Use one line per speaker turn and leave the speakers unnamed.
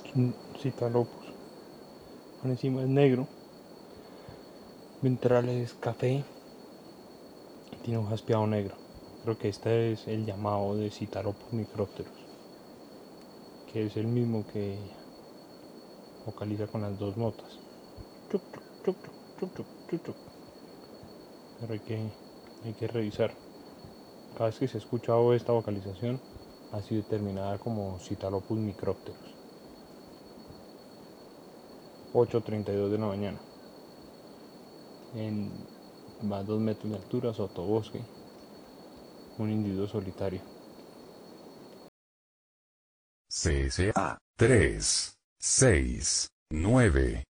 un Citalopus. Por encima es negro, ventral es café, tiene un jaspeado negro. Creo que este es el llamado de Citalopus micropterus, que es el mismo que vocaliza con las dos notas. Chuc, chuc, chuc, chuc, chuc, chuc. Pero hay que revisar. Cada vez que se ha escuchado esta vocalización ha sido determinada como Citalopus micropterus. 8:32 de la mañana. En más 2 metros de altura, sotobosque, un individuo solitario.
CSA 3, 6, 9.